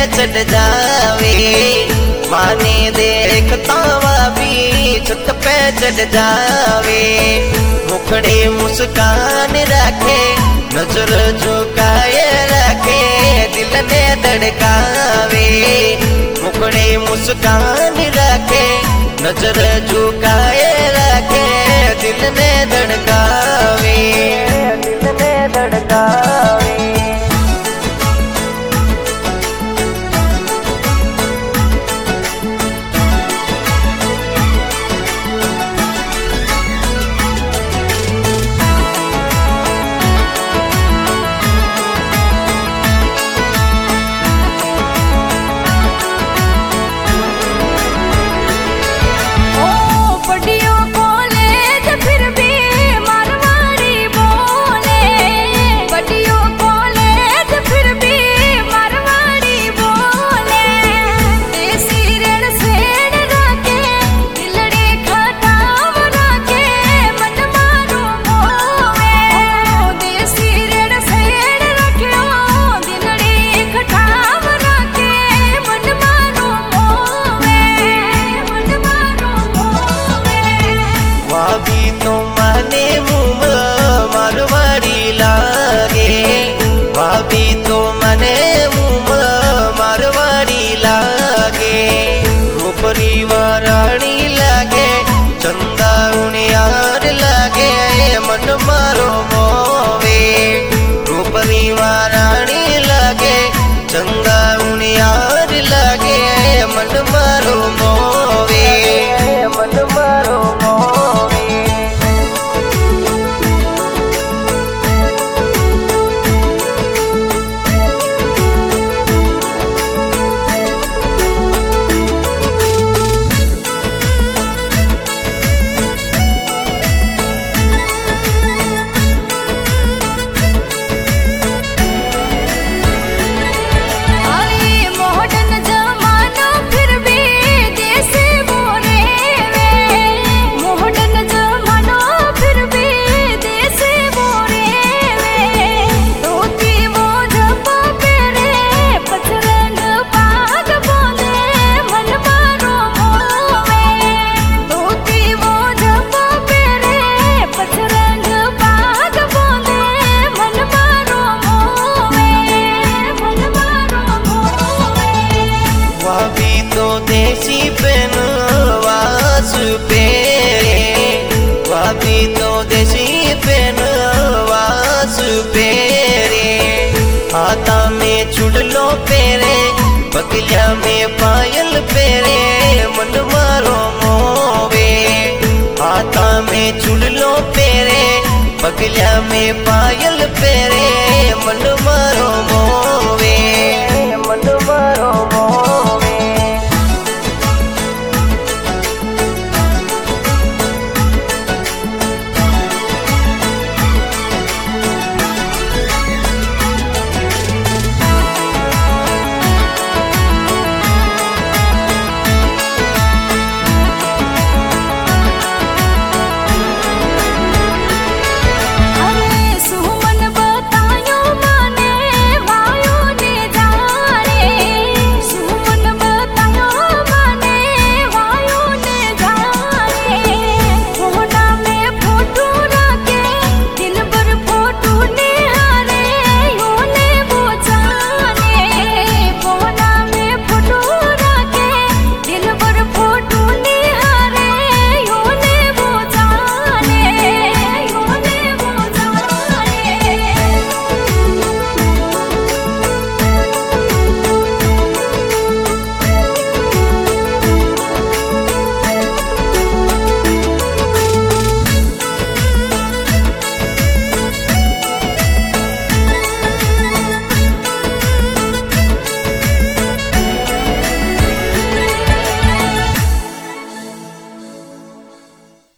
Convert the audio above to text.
चढ़ जावे। माने देखता भी छत पे चढ़ जावे। मुखड़े मुस्कान रखे, नजर झुकाए रखे, दिल ने धड़कावे। मुखड़े मुस्कान रखे, नजर झुकाए रखे, दिल ने धड़कावे, दिल ने धड़कावे। भाभी तो मने मुँह मारवाड़ी लागे। रूपरी वाराणी लागे, चंदा उनियार लागे, मन मारो मोवे। रूपरी वाराणी लागे, चंदा उनियार लागे, मन मारो मोवे, मन मारो मोवे। देसी पहनवास पेरे, भाभी तो देसी पहनवास पेरे। हाथा में चुड़लो पेरे, बगलिया में पायल पेरे, मन मारो मोवे। हाथा में चुड़लो पेरे, बगलिया में पायल पेरे, मन मारो मोवे।